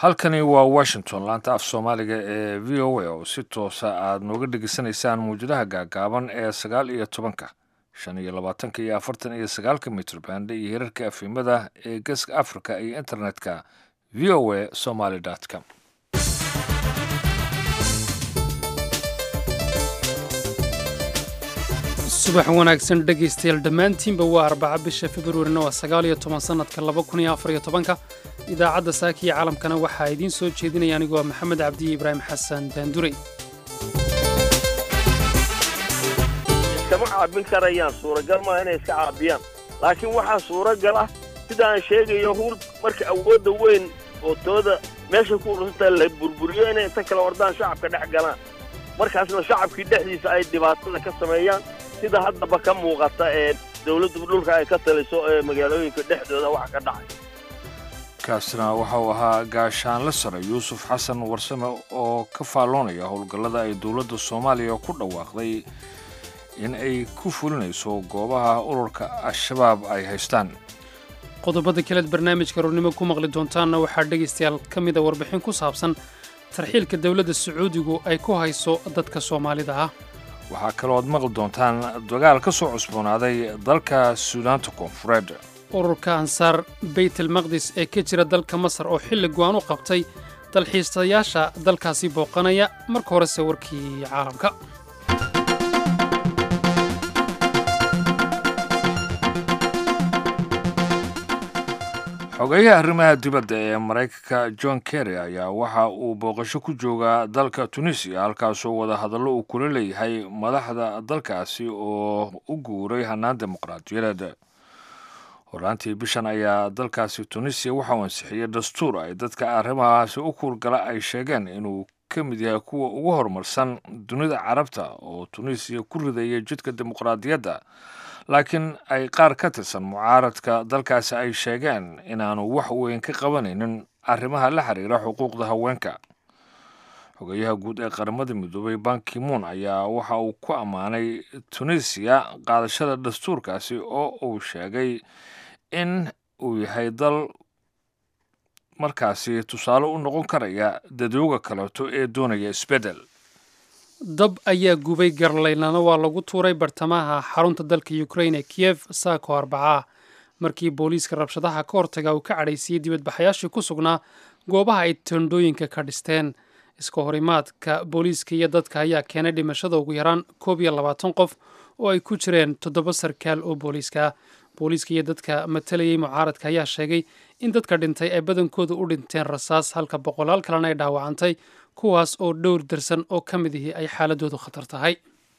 halkani waa Washington laanta af Soomaaliga ee VOA oo si toos ah aad nooga dhageysanaysaan muujadaha gaagaaban ee 19 25 iyo 49 mitir band iyo heerarka afimada ee Geeska Afrika iyo internetka voasomali.com. subax wanaagsan dhegaystayaal dhammaantiinba waa arbaca bisha Februarina waa 19 sanadka 2014 idaacadda saakiya caalamkana waxaa idiin soo jeedinaya anigoo Maxamed Cabdi Ibraahim Xasan Daanduray. kama caabin karayaan suuragal ma inay iska caabiyaan laakiin waxa suuragal ah sida aan sheegayo hul marka awoodda weyn oo tooda meesha ku ururta la burburiyo inay inta kala wardaan shacabka dhex galaan markaasna shacabkii dhexdiisa ay dhibaatada ka sameeyaan sida haddaba ka muuqata ee dawladda dhulka ay ka taliso ee magaalooyinka dhexdooda wax ka dhacay. kaasna waxa uu ahaa gaashaanle sare Yuusuf Xasan Warsame oo ka faaloonaya howlgallada ay dawladda Soomaaliya ku dhawaaqday in ay ku fulinayso goobaha ururka Al-Shabaab ay haystaan. qodobada kale barnaamijka roornimo ku maqli doontaana waxaa dhageystayaal ka mid ah warbixin ku saabsan tarxiilka dawladda Sacuudigu ay ku hayso dadka Soomaalida ah. waxaa kaloo aad maqli doontaan dagaal ka soo cusboonaaday dalka Suudaanta Koonfureed. ururka Ansaar Baytul Maqdis ee ka jira dalka Masar oo xilli go'aan u qabtay dalxiisayaasha dalkaasi booqanaya. marka hore warkii caalamka. xogayaha arrimaha dibadda ee Mareykanka John Kerry ayaa waxa uu booqasho ku joogaa dalka Tunisia halkaasoo wada hadallo uu kula leeyahay madaxda dalkaasi oo u guuray hannaan dimuqraadiyadeed. horaantii bishan ayaa dalkaasi Tunisia waxa uu ansixiyay dastuur ay dadka arrimahaasi u kuurgala ay sheegeen inuu ka mid yahay kuwa ugu horumarsan dunida Carabta oo Tunisia ku ridaya jidka dimuqraadiyadda, laakiin ay qaar ka tirsan mucaaradka dalkaasi ay sheegeen inaanu wax weyn ka qabanaynin arrimaha la xiriira xuquuqda haweenka. xogayaha guud ee qaramada midoobay Ban Ki-moon ayaa waxa uu ku ammaanay Tunisia qaadashada dastuurkaasi oo uu sheegay in uu yahay dal markaasi tusaale u noqon karaya dadweynaha kaleeto ee doonaya isbedel. dab ayaa gubay garleylana waa lagu tuuray bartamaha xarunta dalka Ukraine Kiev saako Arbaca markii booliiska rabshadaha ka hortaga uu ka cadhaysiyay dibadbaxayaashii ku sugnaa goobaha ay tendooyinka ka dhisteen. iska horimaadka booliiska iyo dadka ayaa keenay dhimashada ugu yaraan 21 qof oo ay ku jireen 7 sarkaal oo booliiska iyo dadka matalayay mucaaradka ayaa sheegay in dadka dhintay ay badankoodu u dhinteen rasaas halka boqolaal kalena ay dhaawacantay kuwaas oo dhowr darsan oo ka mid ihi ay xaaladoodu khatar tahay.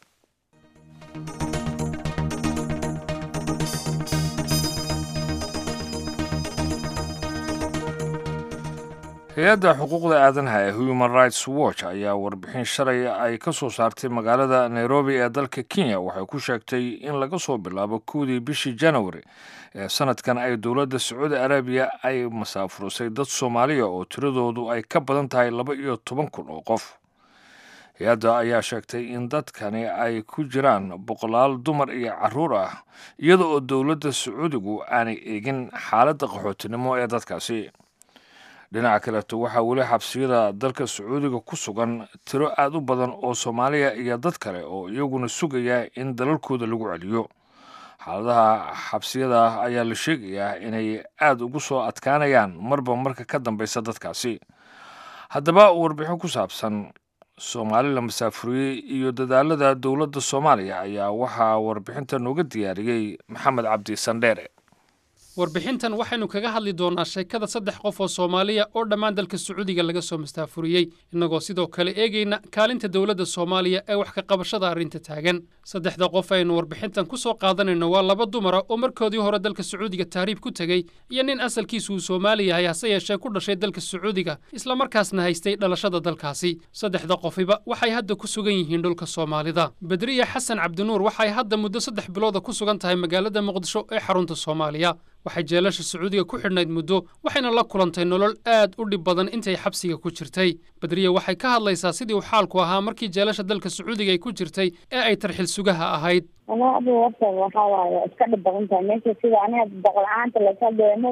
hay-adda xuquuqda aadanaha ee Human Rights Watch ayaa warbixin shalay ay ka soo saartay magaalada Nairobi ee dalka Kenya waxay ku sheegtay in laga soo bilaabo 2dii bishii January ee sanadkan ay dawladda Sacuudi Arabiya ay masaafurisay dad Soomaaliya oo tiradoodu ay ka badan tahay 12,000 oo qof. hay-adda ayaa sheegtay in dadkani ay ku jiraan boqolaal dumar iyo carruur ah iyada oo dawladda Sacuudigu aanay eegin xaaladda qaxootinimo ee dadkaasi. dhinaca kaleeto waxaa weli xabsiyada dalka Sacuudiga ku sugan tiro aad u badan oo Soomaaliya iyo dad kale oo iyaguna sugaya in dalalkooda lagu celiyo. xaaladaha xabsiyada ayaa la sheegayaa inay aad ugu soo adkaanayaan marba marka ka dambaysa dadkaasi. haddaba warbixin ku saabsan Soomaali la masaafuriyey iyo dadaalada dawladda Soomaaliya ayaa waxaa warbixinta nooga diyaariyey Maxamed Cabdi Sandheere. warbixintan waxaynu kaga hadli doonaa sheekada 3 qof oo Soomaaliya oo dhammaan dalka Sacuudiga laga soo mastaafuriyay inagoo sidoo kale eegayna kaalinta dawladda Soomaaliya ee wax ka qabashada arrinta taagan. 3 qof aynu warbixintan ku soo qaadanayno waa 2 dumar oo markoodii hore dalka Sacuudiga taariib ku tagay iyo nin asalkiisu Soomaaliya ah hase yeeshee ku dhashay dalka Sacuudiga isla markaasna haystay dhalashada dalkaasi. 3 qofiba waxay hadda ku sugan yihiin dhulka Soomaalida. Badriya Xasan Cabdinuur waxay hadda muddo 3 bilood ku sugan tahay magaalada Muqdisho ee xarunta Soomaaliya. waxay jeelasha Sacuudiga ku xidhnayd muddo waxayna la kulantay nolol aad u dhib badan intay xabsiga ku jirtay. Badriya waxay ka hadlaysaa sidii uu xaalku ahaa markii jeelasha dalka Sacuudiga ay ku jirtay ee ay tarxil sugaha ahayd. waxa waaye iska dhib badan tahay meesha sida aniga boqol aanta la soo deemayay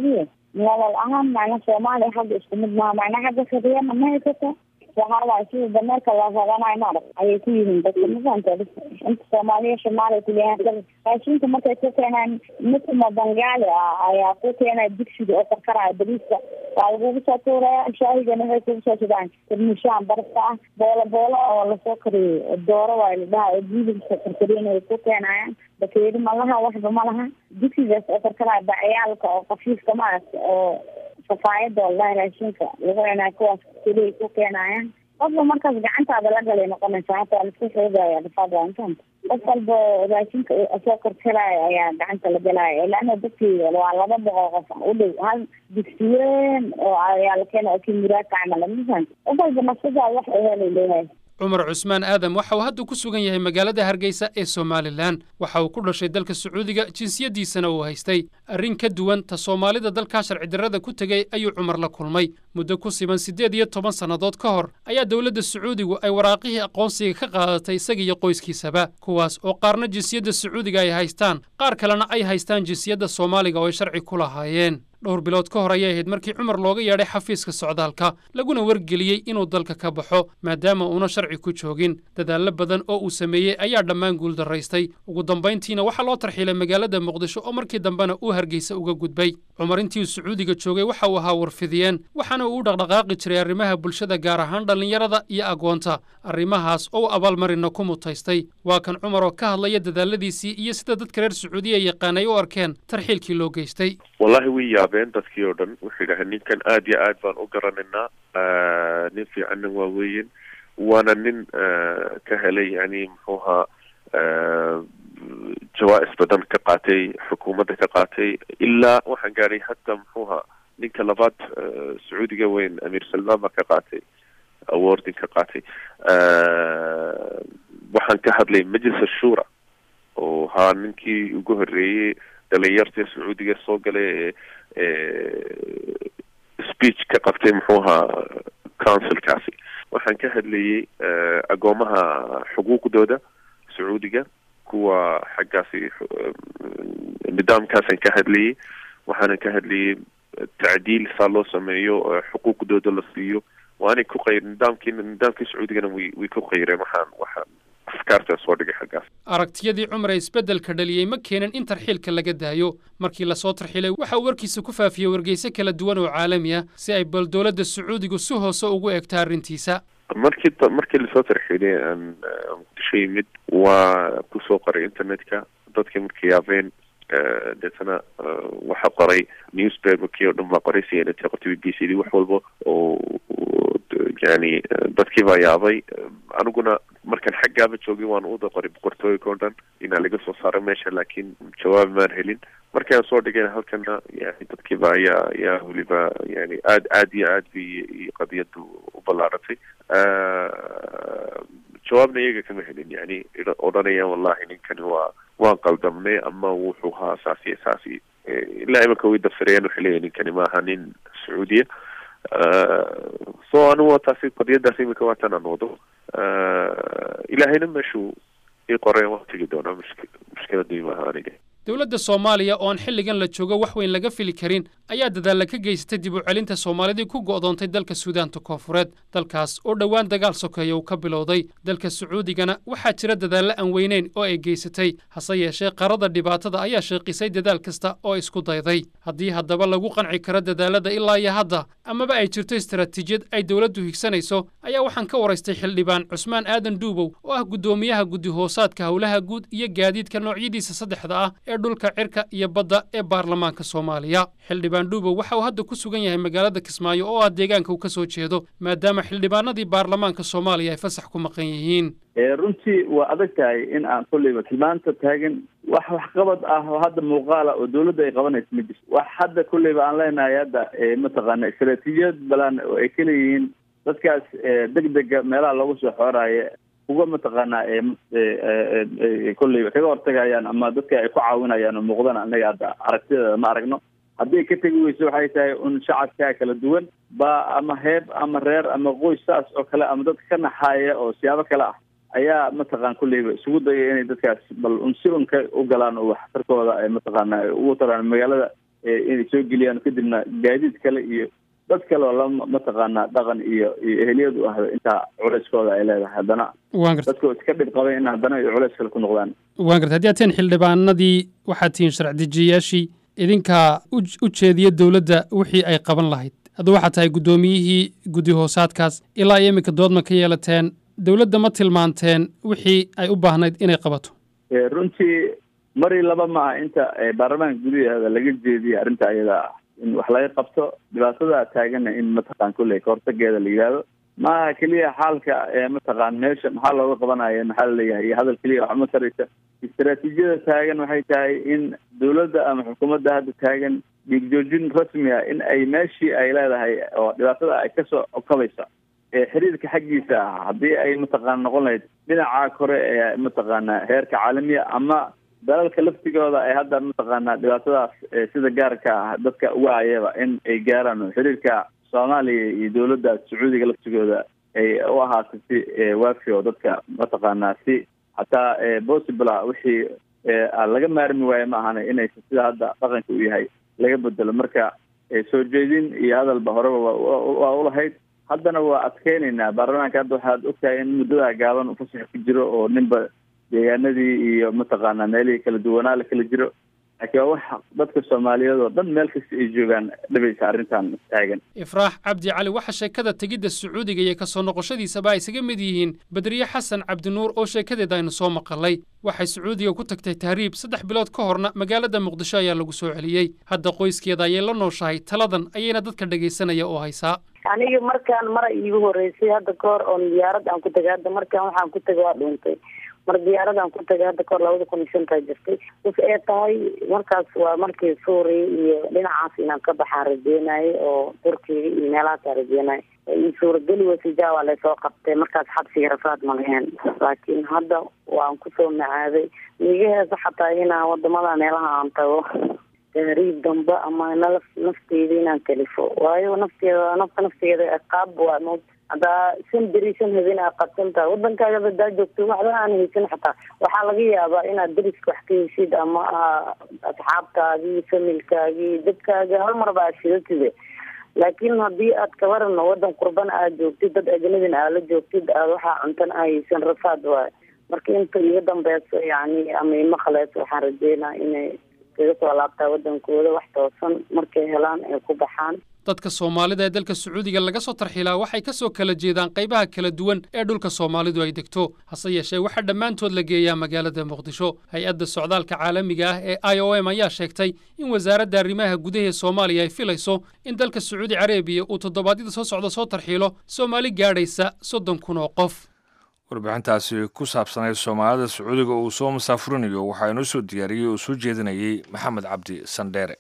nolol ahaan macna Soomaaliya hadda isku mid ma macna hadda khadiyana ma haysato waxaa si dameerka la rabanayo maarag ayay ku yihiin dadka maanta inta Soomaaliya Soomaaliya kuleeyahay raashinka markay ku keenaan midna Bangaali ayaa ku keenay digsiga oo karkaraya bariiska waa lagu soo tuuraya shaahigana waxay ku soo shidaan mishaan barta boola oo la soo kariyo dooro waa la dhahay digsiga karkarina ku keenayaan bakeeri malaha waxba malaha digsiga oo karkaraya bacayaalka oo qafiifka maarag oo safaayada wallahi raashinka lagu inaa kuwaas kaliya ku keenayaan qofka markaas gacantaada la galay noqonaysa hataa la isku xoogaya dhafaada intaan qof walba raashinka soo karkaraya ayaa gacanta la galaya ilaana dadkii waa 200 qof u dhow hal digsiyen oo ayaa la keenay oo kimiraadka camal misan qof walba nafsada wax u helay cumar cusmaan aadam waxa uu hadda ku sugan yahay magaalada Hargeysa ee Somaliland waxa uu ku dhashay dalka Sacuudiga jinsiyadiisana uu haystay arrin ka duwan ta Soomaalida dalka sharci darrada ku tagay ayuu Cumar la kulmay muddo ku siman 18 sanadood ka hor ayaa dawladda Sacuudigu ay waraaqihii aqoonsiga ka qaadatay isaga iyo qoyskiisaba kuwaas oo qaarna jinsiyadda Sacuudiga ay haystaan qaar kalena ay haystaan jinsiyadda Soomaaliga oo ay sharci ku lahaayeen dhowr bilood ka hor ayay ahayd markii Cumar looga yeedhay xafiiska socdaalka laguna wargeliyay inuu dalka ka baxo maadaama uuna sharci ku joogin dadaal badan oo uu sameeyay ayaa dhammaan guul daraystay ugu dambeyntiina waxa loo tarxiilay magaalada Muqdisho oo markii dambena uu Hargeysa uga gudbay Cumar intii Sacuudiga joogay waxa uu ahaa warfidiyeen waxaana uu dhaqdhaqaaqi jiray arrimaha bulshada gaar ahaan dhalinyarada iyo agoonta arrimahaas oo abaalmarina ku mutaystay waa kan Cumar oo ka hadlaya dadaaladiisii iyo sida dadka reer Sacuudiga yaqaanay u arkeen tarxiilkii loo geystay wallahi been dadkii oo dhan wuxuu yidhaahdaa ninkan aad iyo aad baan u garanaynaa nin fiicanna waa weyn waana nin ka helay yani muxuu ahaa jawaa'is badan ka qaatay xukuumadda ka qaatay ilaa waxaan gaadhay hataa muxuu ahaa ninka labaad sacuudiga weyn amiir salmaan baa ka qaatay awardin ka qaatay waxaan ka hadlay majlis ashura oo haa ninkii ugu horreeyey dhalinyarta sacuudiga soo galay speech ka qabtay muxuu ahaa councilkaasi waxaan ka hadlayay agoomaha xuquuqdooda sacuudiga kuwa xaggaasi nidaamkaasaan ka hadlayay waxaanan ka hadlayay tacdiil saa loo sameeyo xuquuqdooda la siiyo waanay ku qayr nidaamkii sacuudigana way ku qayreen waxaan soo dhigay xaggaas aragtiyadii Cumar isbedelka dhaliyay ma keenan in tarxiilka laga daayo markii la soo tarxiilay waxa uu warkiisa ku faafiyay wargeyso kala duwan oo caalami ah si ay bal dawladda Sacuudigu si hoose ugu eegto arrintiisa markii la soo tarxiilay aan yimid waa ku soo qoray internetka dadkii markii yaabeen deetana waxa qoray newspaperkii oo dhan baa qoray CNN BBC wax walba oo yani dadkii baa yaabay aniguna markaan xaggaaba joogay waan u qoray boqortooyinka oo dhan inaa laga soo saaray meesha laakiin jawaab maan helin markaan soo dhigayna halkana yani dadkii baa yaa weliba yani aad iyo aad bay qadiyadu u ballaaratay jawaabna iyaga kama helin yani odhanayaan wallahi ninkani waan qaldamnay ama wuxuu ahaa saasi ilaa imanka way dafirayaan waxay leeyahay ninkani maaha nin sacuudiya so anigu taasi qadiyadaas iminka waa tan aan wado ilaahayna meeshuu ii qoreen waan tegi doonaa mushkiladii maaha aniga dawladda Soomaaliya oo aan xilligan la joogo wax weyn laga fili karin ayaa dadaal ka geysatay dib u celinta Soomaalidii ku go'doontay dalka Suudaanta Koonfureed dalkaas oo dhawaan dagaal sokeeyo uu ka bilowday dalka Sacuudigana waxaa jira dadaal aan weyneyn oo ay geysatay hase yeeshee qarada dhibaatada ayaa sheeqisay dadaal kasta oo isku dayday haddii haddaba lagu qanci karo dadaalada ilaa iyo hadda amaba ay jirto istaraatiijiyad ay dawladdu higsanayso ayaa waxaan ka waraystay xildhibaan Cusmaan Aadan Duubow oo ah gudoomiyaha guddi hoosaadka hawlaha guud iyo gaadiidka noocyadiisa saddexda ah ee dhulka cirka iyo badda ee baarlamaanka Soomaaliya xildhibaan Duubow waxa uu hadda ku sugan yahay magaalada Kismaayo oo ah deegaanka uu ka soo jeedo maadaama xildhibaanadii baarlamaanka Soomaaliya ay fasax ku maqan yihiin runtii waa adag tahay in aan kulliba tilmaanta taagan wax qabad ah oo hadda muuqaala oo dawladda ay qabanayso ma jirto wax hadda kulliba aan leenahay hadda mataqaana istaraatiijiyad balan oo ay kala yihiin dadkaas degdega meelaha lagu soo xooraayo uga mataqaanaa kulliba kaga hortagayaan ama dadka ay ku caawinayaan oo muuqdana anaga hadda aragtideeda ma aragno haddii ka tegi weyso waxay tahay un shacabkaa kala duwan ba ama heeb ama reer ama qoys saas oo kale ama dadka ka naxaaya oo siyaabo kale ah ayaa mataqaan kulliba isugu daya inay dadkaas bal un si unka u galaan oo waxtarkooda ay mataqaana ugu taraan magaalada inay soo geliyaan kadibna gaadiid kale iyo dad kale oo mataqaanaa dhaqan iyo eheliyad u ahda intaa culeyskooda ay leedahay haddana dadkoo iska dhib qabay in haddana ay culeys kale ku noqdaan waan garta haddii aad tihiin xildhibaanadii waxaad tihiin sharci dejiyayaashii idinkaa u jeediya dowladda wixii ay qaban lahayd hadduu waxaad tahay guddoomiyihii guddi hoosaadkaas ilaa iyo iminka doodma ka yeelateen dowladda ma tilmaanteen wixii ay u baahnayd inay qabato runtii mari laba maaha inta baarlamaanka gudaheeda laga jeediyay arrinta ayada ah in wax laga qabto dhibaatada taagana in mataqaan kulley kahortageeda la yidhaahdo maaha keliya xaalka mataqaan meesha maxaa looga qabanaya maxaa laleeyahay iyo hadal keliya wax ma taraysa istaraatiijiyada taagan waxay tahay in dowladda ama xukuumadda hadda taagan dhiigjoojin rasmi ah in ay meeshii ay leedahay oo dhibaatada ay kasoo okabaysa xiriirka xaggiisa ah haddii ay mataqaana noqon lahayd dhinaca kore ee mataqaana heerka caalamiya ama dalalka laftigooda ay hadda mataqaana dhibaatadaas sida gaarka ah dadka uga ayaba in ay gaaraan xiriirka soomaaliya iyo dowladda sacuudiga laftigooda ay u ahaato si waafi oo dadka mataqaana si hataa possible wixii laga maarmi waayo ma ahana inaysa sida hadda dhaqanka u yahay laga bedelo marka soo jeedin iyo hadalba horeba waa ulahayd haddana waa adkeynaynaa baarlamaanka hadda waxaad ogtahay in muddadaa gaaban fasax ku jiro oo ninba deegaanadii iyo mataqaana meelihii kala duwanaa la kala jiro laakiin waa wax dadka soomaaliyeed oo dhan meel kasta ay joogaan dhibaysa arrintan taagan ifraax cabdi cali waxa sheekada tegidda sacuudiga iyo kasoo noqoshadiisaba ay isaga mid yihiin badriye xasan cabdinuur oo sheekadeeda aynu soo maqalay waxay sacuudiga ku tagtay tahriib 3 bilood ka horna magaalada muqdisho ayaa lagu soo celiyey hadda qoyskeeda ayay la nooshahay taladan ayayna dadka dhagaysanaya oo haysaa aniga markaan mara iigu horeysay hadda kahor oon diyaarad aan ku tagay hadda markaan waxaan ku tagay waa dhuuntay mar diyaaradan ku tagay hadda kahor 2005 jirtay is ee tahay markaas waa markii suuriya iyo dhinacaas inaan ka baxaan rajeynayay oo turkiga iyo meelahaas rajeynayay suurageli wasijaa waa laysoo qabtay markaas xabsiga rafaad ma lahayn laakiin hadda waan kusoo macaaday iga heesa xataa inaan wadamada meelaha aan tago tahriib dambe ama nafteeda inaan kalifo waayo nafteeda qaab waa mood haddaa san berisan habeen aa qabsantaa wadankaaga hadaa joogto waxba aan haysan xataa waxaa laga yaabaa inaad deriska wax ka heshid ama asxaabtaagii familkaagii dadkaaga hal marba aad shidatide laakiin haddii aad kabarano wadan qurbana aad joogtid dad ajnabina aad la joogtid aad waxaa cuntan aa haysan rafaad waayo marka inta iga dambeyso yani ama ima khaleeso waxaan rajeynaa inay kaga soo laabtaa wadankooda wax toosan markay helaan ay ku baxaan dadka Soomaalida ee dalka Sacuudiga laga soo tarxilaa waxay ka soo kala jeedaan qaybaha kala duwan ee dhulka Soomaalidu ay degto hase yeeshee waxa dhammaantood la geeyaa magaalada Muqdisho hay'adda socdaalka caalamiga ah ee IOM ayaa sheegtay in wasaaradda arrimaha gudaha ee Soomaaliya ay filayso in dalka Sacuudi Carabiya uu toddobaadyada soo socda soo tarxilo Soomaali gaadhaysa 30,000 oo qof warbixintaasi ku saabsanay Soomaalida Sacuudiga uu soo musaafurinayo waxa inoo soo diyaariyay oo soo jeedinayay Maxamed Cabdi Sandheere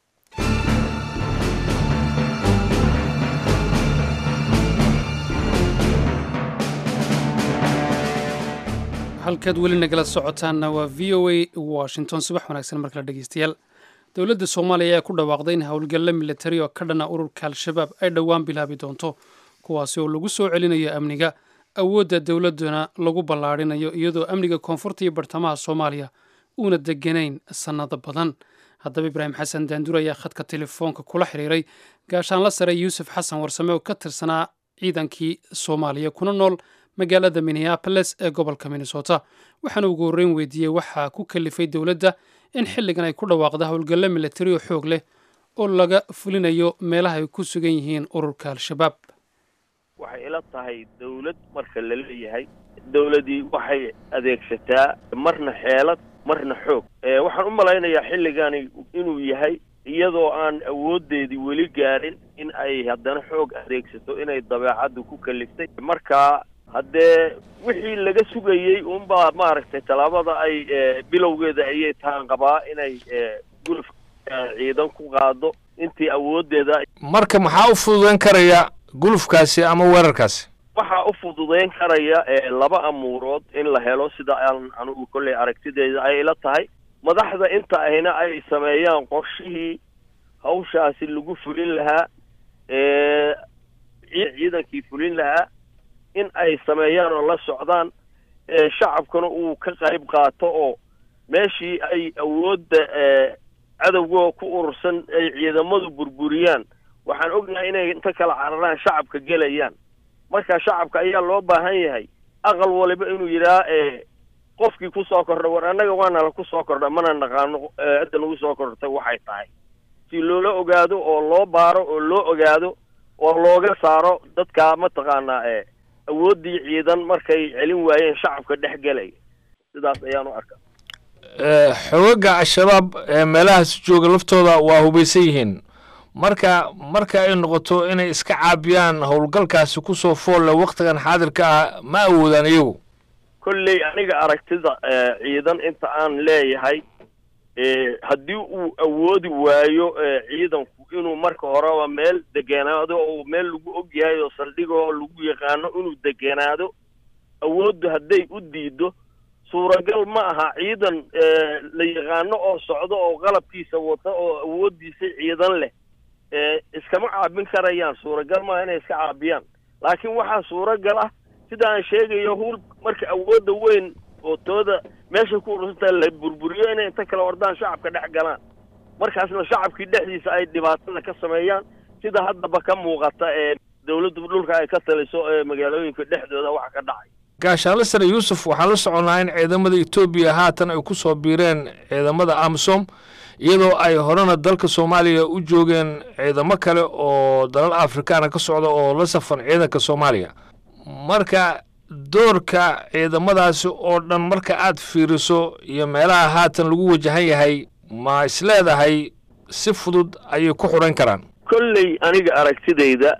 halkaad weli nagala socotaanna waa VOA Washington subax wanaagsan markala dhegeystayaal dowladda Soomaaliya ayaa ku dhawaaqday in howlgalla militari oo ka dhana ururka Al-Shabaab ay dhowaan bilaabi doonto kuwaasi oo lagu soo celinayo amniga awoodda dowladuna lagu ballaarinayo iyadoo amniga koonfurta iyo bartamaha Soomaaliya uuna deganayn sanado badan haddaba Ibraahim Xasan Daandur ayaa khadka telefoonka kula xiriiray gaashaanla sare Yuusuf Xasan Warsame oo ka tirsanaa ciidankii Soomaaliya kuna nool magaalada Minneapolis ee gobolka Minnesota waxaana ugu horreyn weydiiyey waxaa ku kalifay dowladda in xilligan ay ku dhawaaqda howlgallo militari oo xoog leh oo laga fulinayo meelaha ay ku sugan yihiin ururka Al-Shabaab waxay ila tahay dawlad marka la leeyahay dawladii waxay adeegsataa marna xeelad marna xoog waxaan u malaynayaa xilligani inuu yahay iyadoo aan awoodeedii weli gaarin in ay haddana xoog adeegsato inay dabeecaddu ku kaliftay marka haddee wixii laga sugayey unbaa maaragtay tallaabada ay bilowgeeda ayay tahan qabaa inay guluf ciidan ku qaado intii awoodeeda marka maxaa u fududeyn karaya gulufkaasi ama weerarkaasi waxaa u fududeyn karaya laba amuurood in la helo sida aan anigu kolley aragtideeda ay ila tahay madaxda inta ahina ay sameeyaan qorshihii hawshaasi lagu fulin lahaa ciidankii fulin lahaa in ay sameeyaan oo la socdaan shacabkuna uu ka qayb qaato oo meeshii ay awoodda cadowgoo ku urursan ay ciidamadu burburiyaan waxaan ognahay inay inta kala cararaan shacabka gelayaan marka shacabka ayaa loo baahan yahay aqal waliba inuu yidhaa qofkii ku soo kordha war annaga waana la ku soo kordha mana naqaano cidda nagu soo kordhatay waxay tahay si loola ogaado oo loo baaro oo loo ogaado oo looga saaro dadka mataqaanaa awooddii ciidan markay celin waayeen shacabka dhex gelaya sidaas ayaan u arkaa xoogagga al-shabaab meelahaas jooga laftooda waa hubaysan yihiin marka ay noqoto inay iska caabiyaan howlgalkaasi kusoo foolle waktigan xaadirka ah ma awoodaan iyagu kolley aniga aragtida ciidan inta aan leeyahay haddii uu awoodi waayo ciidanku inuu marka horeba meel degenaado oo meel lagu og yahay oo saldhigoo lagu yaqaano inuu degenaado awooddu hadday u diido suuragal ma aha ciidan la yaqaano oo socdo oo qalabkiisa wata oo awooddiisa ciidan leh iskama caabin karayaan suuragal maaha inay iska caabiyaan laakiin waxaa suuragal ah sida aan sheegayo hul marka awoodda weyn oo tooda meesha ku urursantaa la burburiyo inay inta kala ordaan shacabka dhex galaan markaasna shacabkii dhexdiisa ay dhibaatada ka sameeyaan sida haddaba ka muuqata dawladdu dhulka ay ka taliso magaalooyinka dhexdooda waxa ka dhacay gaashaanle sare yuusuf waxaan la soconnaa in ciidamada etoobiya haatan ay ku soo biireen ciidamada amisom iyadoo ay horena dalka soomaaliya u joogeen ciidamo kale oo dalal afrikaana ka socda oo la safan ciidanka soomaaliya marka doorka ciidamadaasi oo dhan marka aad fiiriso iyo meelaha haatan lagu wajahan yahay ma isleedahay si fudud ayay ku xurayn karaan kolley aniga aragtidayda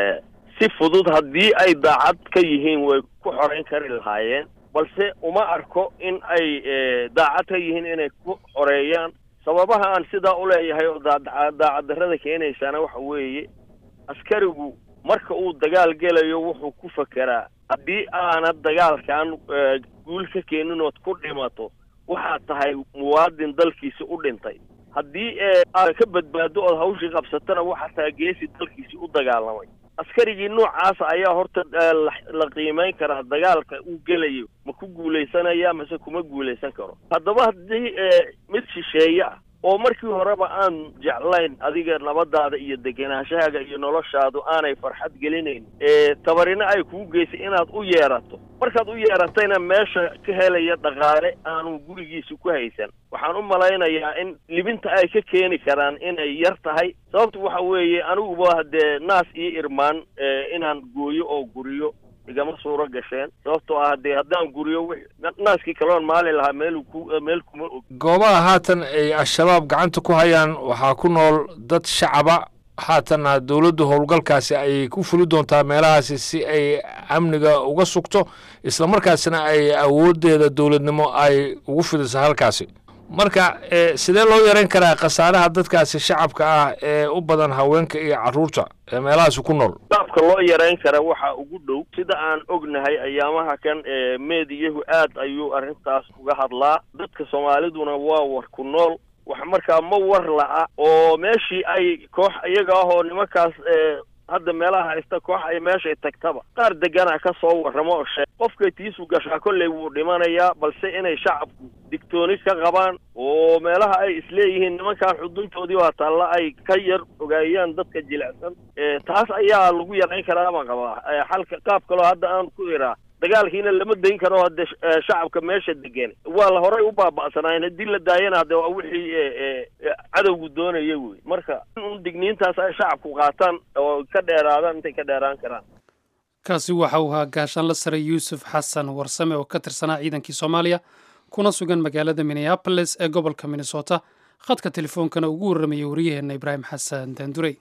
si fudud haddii ay daacad ka yihiin way ku xorayn kari lahaayeen balse uma arko in ay daacad ka yihiin inay ku xoreeyaan sababaha aan sidaa u leeyahay oo daacaddarrada keenaysaana waxa weeye askarigu marka uu dagaal gelayo wuxuu ku fekeraa haddii aanad dagaalkan guul ka keenin ood ku dhimato waxaad tahay muwaadin dalkiisi u dhintay haddii aad ka badbaado ood hawshii qabsatana waxaad tahay geesi dalkiisi u dagaalamay askarigii noocaasa ayaa horta la qiimayn karaa dagaalka uu gelayo ma ku guulaysanaya mase kuma guulaysan karo haddaba haddii mid shisheeye ah oo markii horeba aan jeclayn adiga nabadaada iyo degenaashahaaga iyo noloshaadu aanay farxad gelinayn tabarina ay kuu geysay inaad u yeerato markaad u yeeratayna meesha ka helaya dhaqaale aanu gurigiisa ku haysan waxaan u malaynayaa in libinta ay ka keeni karaan inay yar tahay sababtu waxa weeye aniguba haddee naas iyo irmaan inaan gooyo oo guriyo igama suuro gasheen sababtoo ah haddee haddaan guriyo naaskii kaloon maali lahaa meel kuma og goobaha haatan ay al-shabaab gacanta ku hayaan waxaa ku nool dad shacaba haatanna dawladdu howlgalkaasi ayay ku fuli doontaa meelahaasi si ay amniga uga sugto islamarkaasina ay awooddeeda dawladnimo ay ugu fidiso halkaasi marka sidee loo yaran karaa khasaaraha dadkaasi shacabka ah ee u badan haweenka iyo carruurta ee meelahaasi ku nool qaabka loo yarayn kara waxaa ugu dhow sida aan ognahay ayaamaha kan meediyahu aad ayuu arrintaas uga hadlaa dadka soomaaliduna waa war ku nool wax markaa ma war la'a oo meeshii ay koox iyaga ah oo nimankaas hadda meelaha haysta koox ay meeshay tagtaba qaar degana ka soo warramo oo sheeg qofkay tiisu gashaa kolley wuu dhimanayaa balse inay shacabku digtooni ka qabaan oo meelaha ay isleeyihiin nimankaan xuduntoodii waa taalla ay ka yar ogaayaan dadka jilicsan taas ayaa lagu yarayn karaa ma qabaa xalka qaab kaloo hadda aan ku iraa dagaalkiina lama dayn karo hadde shacabka meesha degan waa la horay u baaba'sanaayeen haddii la daayana hadde waa wixii cadowgu doonaya wey marka in digniintaas ay shacabku qaataan oo ka dheeraadaan intay ka dheeraan karaan kaasi waxa uu ahaa gaashaanle sare yuusuf xasan warsame oo ka tirsanaa ciidankii soomaaliya kuna sugan magaalada minneabolis ee gobolka minnesota khadka telefoonkana ugu warramayay wariyaheenna ibraahim xasan daandurey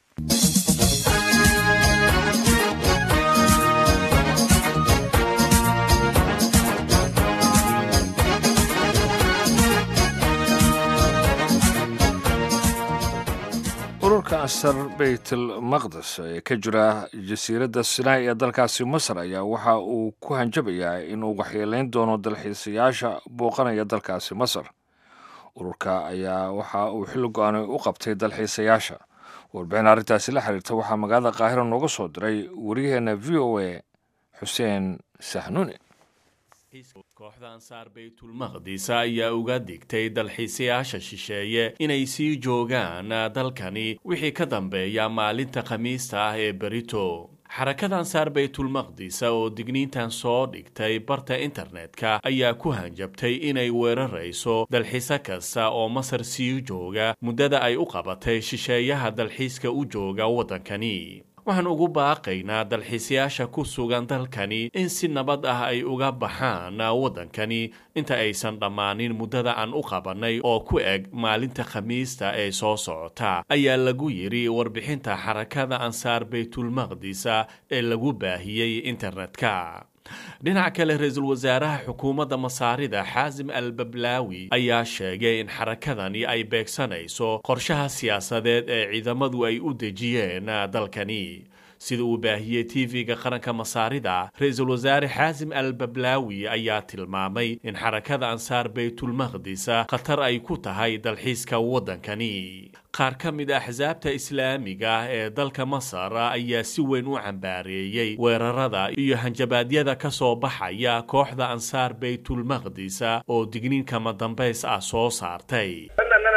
ururka asar baytul maqdes ee ka jira jasiiradda sinai ee dalkaasi masar ayaa waxa uu ku hanjabayaa inuu waxyeelayn doono dalxiisayaasha booqanaya dalkaasi masar ururka ayaa waxa uu xilli go-aanay u qabtay dalxiisayaasha warbixin arrintaasi la xiriirta waxaa magaalada qaahira nooga soo diray wariyaheenna v o a xuseen sahnuuni kooxda ansaar baytulmaqdis ayaa uga digtay dalxiisayaasha shisheeye inay sii joogaan dalkani wixii ka dambeeya maalinta khamiista ah ee berito xarakada ansaar baytulmaqdis oo digniintan soo dhigtay barta internetka ayaa ku hanjabtay inay weerarayso dalxiise kasta oo masar sii jooga muddada ay u qabatay shisheeyaha dalxiiska u jooga waddankani waxaan ugu baaqaynaa dalxiisayaasha ku sugan dalkani in si nabad ah ay uga baxaan waddankani inta aysan dhammaanin muddada aan u qabannay oo ku eg maalinta khamiista ee soo socota ayaa lagu yidhi warbixinta xarakada ansaar baytulmaqdis ee lagu baahiyey internetka dhinaca kale ra-iisul wasaaraha xukuumadda masaarida xaasim al-bablaawi ayaa sheegay in xarakadani ay beegsanayso qorshaha siyaasadeed ee ciidamadu ay u dejiyeen dalkani sida uu baahiyey tv-ga qaranka masaarida ra-iisul wasaare xaasim al-bablaawi ayaa tilmaamay in xarakada ansaar baytulmaqdis khatar ay ku tahay dalxiiska waddankani qaar ka mid a axsaabta islaamiga ah ee dalka masar ayaa si weyn u cambaareeyey weerarada iyo hanjabaadyada ka soo baxaya kooxda ansaar baytulmaqdis oo digniin kama dambays ah soo saartay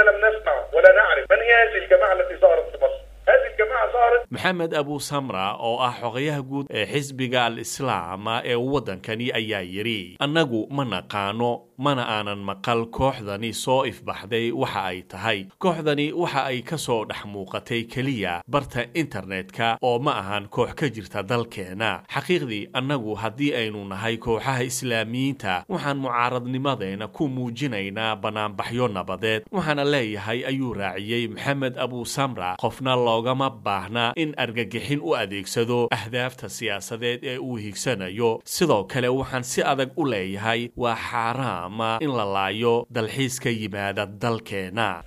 maxamed abu samra oo ah xogayaha guud ee xisbiga al-islaam ee waddankani ayaa yidhi annagu ma naqaano mana aanan maqal kooxdani soo ifbaxday waxa ay tahay kooxdani waxa ay ka soo dhex muuqatay keliya barta internetka oo ma ahan koox ka jirta dalkeena xaqiiqdii annagu haddii aynu nahay kooxaha islaamiyiinta waxaan mucaaradnimadeena ku muujinaynaa banaanbaxyo nabadeed waxaana leeyahay ayuu raaciyey maxamed abu samra qofna loogama baahna in argagixin u adeegsado ahdaafta siyaasadeed ee uu higsanayo sidoo kale waxaan si adag u leeyahay waa xaaraam in la laayo dalxiiska yimaada dalkeena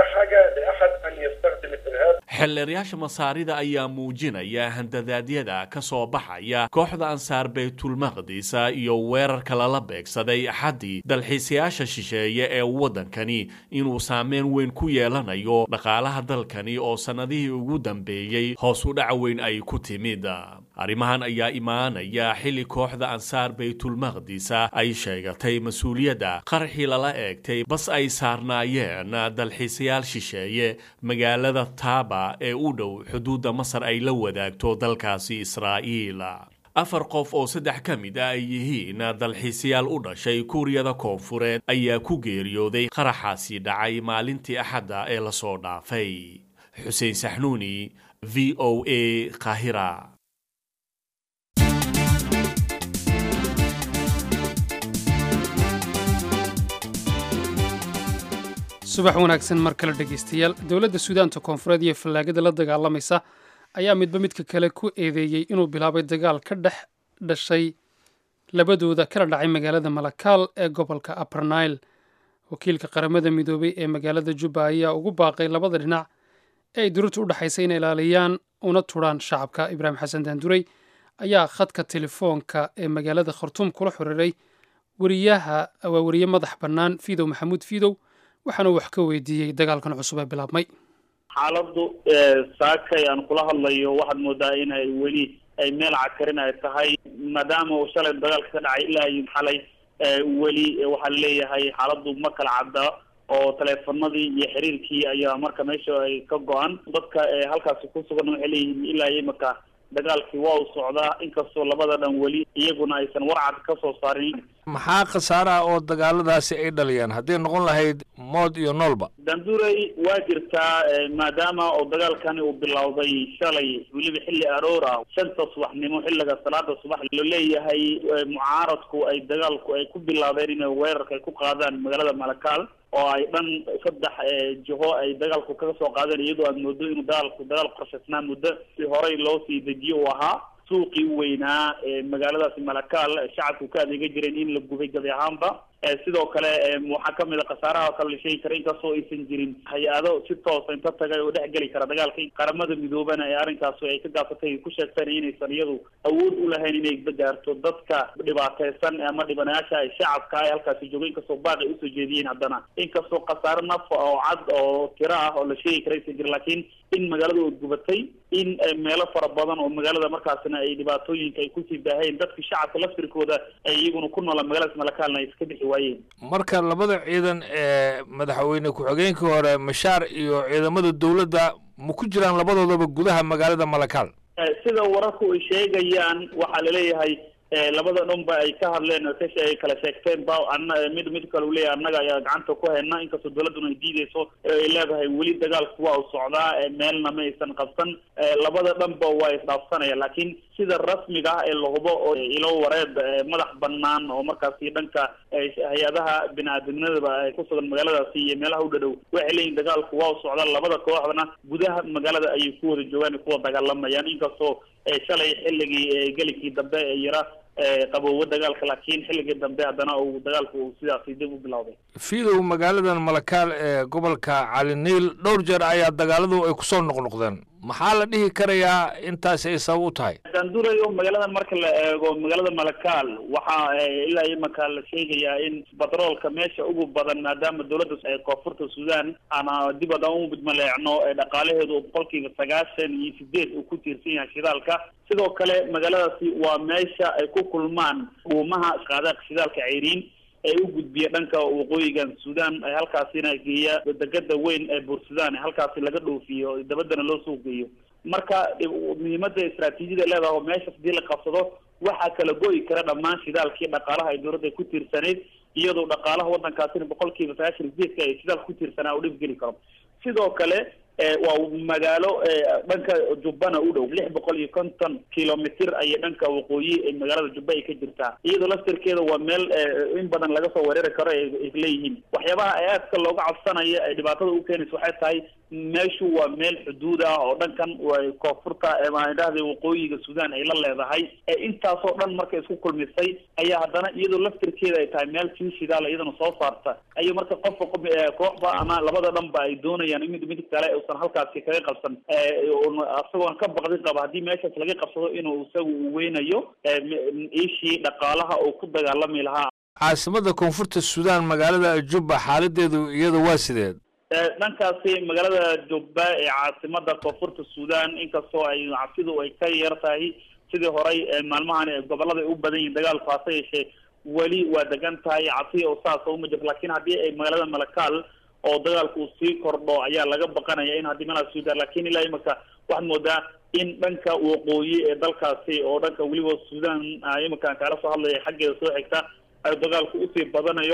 xeelleerayaasha masaarida ayaa muujinaya handadaadyada ka soo baxaya kooxda ansaar baytulmaqdis iyo weerarka lala beegsaday axaddii dalxiisayaasha shisheeye ee waddankani inuu saameyn weyn ku yeelanayo dhaqaalaha dalkani oo sannadihii ugu dambeeyey hoos u dhac weyn ay ku timid arrimahan ayaa imaanaya xilli kooxda ansaar baytulmaqdis ay sheegatay mas-uuliyadda qaraxii lala eegtay bas ay saarnaayeen dalxiisayaal shisheeye magaalada taaba ee u dhow xuduudda masar ay la wadaagto dalkaasi israa'iil 4 qof oo 3 ka mid ah ay yihiin dalxiisayaal u dhashay kuuriyada koonfureed ayaa ku geeriyooday qaraxaasi dhacay maalintii axadda ee la soo dhaafay xuseen saxnuuni VOA Qaahira. subax wanaagsan mar kale dhegeystayaal dowladda suudaanta koonfureed iyo fallaagada la dagaalamaysa ayaa midba midka kale ku eedeeyey inuu bilaabay dagaal ka dhex dhashay labadooda kala dhacay magaalada malakaal ee gobolka upper nile wakiilka qaramada midoobay ee magaalada jubba ayaa ugu baaqay labada dhinac ee ay duruurta u dhexaysa inay ilaaliyaan una turaan shacabka ibraahim xasan daanduray ayaa khadka telefoonka ee magaalada khartuum kula xiriiray wariye madax bannaan fiidow maxamuud fiidow waxaana wax ka weydiiyey dagaalkan cusub ee bilaabmay xaaladdu saakay aan kula hadlayo waxaad moodaa in ay weli ay meel cakarin ay tahay maadaama uu shalay dagaalka ka dhacay ilaa iyo xalay weli waxaa leeyahay xaaladdu ma kala cadda oo taleefanadii iyo xiriirkii ayaa marka meesha ay ka go-an dadka halkaasi ku sugan waxay leeyihiin ilaa iyo imaka dagaalkii waa u socdaa inkastoo labada dhan weli iyaguna aysan warcad ka soo saarin maxaa khasaaraha oo dagaaladaasi ay dhaliyaan hadday noqon lahayd mood iyo noolba danduray waa jirtaa maadaama oo dagaalkani uu bilowday shalay weliba xilli aroor ah 5 subaxnimo xilliga salaada subax loo leeyahay mucaaradku ay dagaalku ay ku bilaabeen inay weerarka ay ku qaadaan magaalada malakaal oo ay dhan 3 jiho ay dagaalku kaga soo qaadeen iyadoo aad moodo inuu dagaal qorshaysnaa muddo si horey loo sii dejiyo uu ahaa suuqii weynaa magaaladaasi malakaal shacabku ka adeega jireen in la gubay gabi ahaanba sidoo kale waxaa ka mid a khasaaraha kale la sheegi kara inkastoo aysan jirin hay-ado si toosa inta tagay oo dhex geli kara dagaalka qaramada midoobana ee arrinkaas ay ka gaafsatay ku sheegteen inaysan iyadu awood u lahayn inay gaarto dadka dhibaataysan ama dhibanayaasha ay shacabka ay halkaasi joogo inkastoo baaqi usoo jeediyeen haddana inkastoo khasaare naf oo cad oo tiro ah oo la sheegi kara aysan jirin laakiin in magaalada oo gubatay in meelo fara badan oo magaalada markaasna ay dhibaatooyinka ay kusii baaheen dadka shacabka laftirkooda ay iyaguna ku noola magaalada malakaalna ay iska bixi waayeen marka labada ciidan ee madaxweyne ku-xigeenkii hore mashaar iyo ciidamada dowladda ma ku jiraan labadoodaba gudaha magaalada malakaal sida wararku ay sheegayaan waxaa laleeyahay labada dhanba ay ka hadleen ay kala sheegteen ba mid kale uu leeyahay annaga ayaa gacanta ku hayna inkastoo dowladuna ay diideyso ay leedahay weli dagaalku waa u socdaa meelna ma aysan qabsan labada dhanba waa isdhaafsanaya laakiin sida rasmiga ah ee la hubo oo ilo wareed madax banaan oo markaasi dhanka hay-adaha bini-aadamnimada ay ku sugan magaaladaasi iyo meelaha u dhadhow waxay leeyihin dagaalku waa u socdaa labada kooxdana gudaha magaalada ayay ku wada joogaan kuwa dagaalamayaan inkastoo shalay xilligii gelikii dambe ee yara qaboowo dagaalka laakiin xilligii dambe haddana uu dagaalku uu sidaasi dib u bilowday fiidow magaaladan malakaal ee gobolka caliniil dhowr jeer ayaa dagaaladu ay kusoo noqnoqdeen maxaa la dhihi karayaa intaas ay sabab u tahay daandurayo magaaladan marka la eego magaalada malakaal waxaa ilaa imaka la sheegayaa in batroolka meesha ugu badan maadaama dowladda koonfurta sudan ana dib haddaan u maleecno dhaqaalaheedu boqolkiiba 98 uu ku tiirsan yahay shidaalka sidoo kale magaaladaasi waa meesha ay ku kulmaan dhuumaha qaadaqa shidaalka ceyriin ee u gudbiya dhanka waqooyigan sudan ay halkaasina geeya degada weyn ee buursudan halkaasi laga dhoofiyo dabadana loo soo geeyo marka muhiimada istaraatiijiyada leedahay oo meesha hadii la qabsado waxaa kala go'i kara dhammaan shidaalkii dhaqaalaha ay dowladda ku tiirsanayd iyadoo dhaqaalaha waddankaasina boqolkiiba 98 ay shidaalka ku tiirsanaa u dhib geli karo sidoo kale waa magaalo dhanka jubbana u dhow 650 kilomitir ayay dhanka waqooyi ee magaalada jubba ay ka jirtaa iyadoo laftirkeeda waa meel in badan laga soo weerari karo ay leeyihiin waxyaabaha ay aadka looga cabsanaya ay dhibaatada u keenayso waxay tahay meeshu waa meel xuduud ah oo dhankan koonfurta maadahda waqooyiga sudan ay la leedahay intaasoo dhan marka isku kulmisay ayaa haddana iyadoo laftirkeeda ay tahay meel sii shidaal iyadana soo saarta ayuu marka kooxba ama labada dhanba ay doonayaan in mid kale halkaasi kaga qabsan asagoon ka baqdi qaba haddii meeshaas laga qabsado inuu isagu uu weynayo ishii dhaqaalaha oo ku dagaalami lahaa caasimada koonfurta sudan magaalada jubba xaaladeedu iyada waa sideed dhankaasi magaalada jubba ee caasimada koonfurta sudan inkastoo ay cabsidu ay ka yar tahay sidii horey maalmahan gobolada u badan yihiin dagaalku hase yeeshee weli waa degan tahay cabsi oo saas uma jirto laakiin haddii ay magaalada malakaal oo dagaalku sii kordho ayaa laga baqanaya in haddii meelaha sudan laakiin ilaa imika waxaad moodaa in dhanka waqooyi ee dalkaasi oo dhanka weliba sudan iminkaan kaala soo hadlaya xaggeeda soo xigta ay dagaalku usii badanayo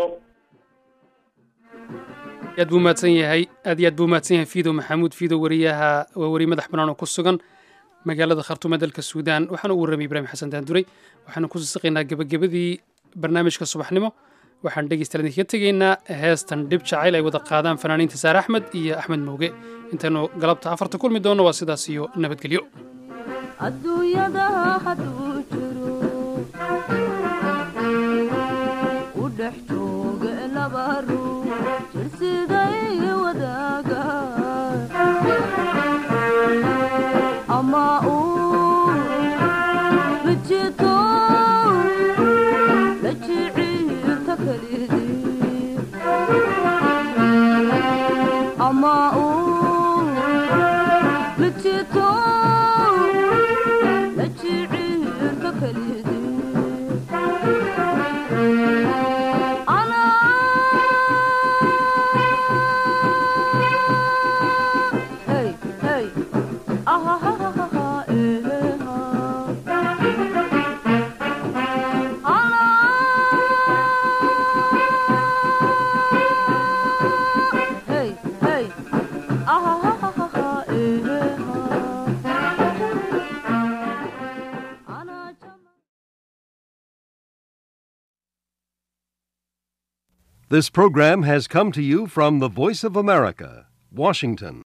aad buu mahadsan yahay aad iyo aad buu mahadsan yahay fiidow maxamuud fiidow waa wariye madax bannaan oo ku sugan magaalada khartuum ee dalka suudaan waxaana u warramay ibraahim xasan daanduray waxaanu ku sisiqaynaa gebagabadii barnaamijka subaxnimo waxaan dhegeystayaal idinkaga tegaynaa heestan dhib jacayl ay wada qaadaan fanaaniinta saare axmed iyo axmed mooge intaynu galabta afarta kulmi doonno waa sidaas iyo nabadgelyo adduunyada hadduu jiro u dhex jooga laba ruux jirsiday wadaaga ama uu mijito la jiciirta kalidii ama uu mijito la jiciirta kalidii This program has come to you from the Voice of America, Washington.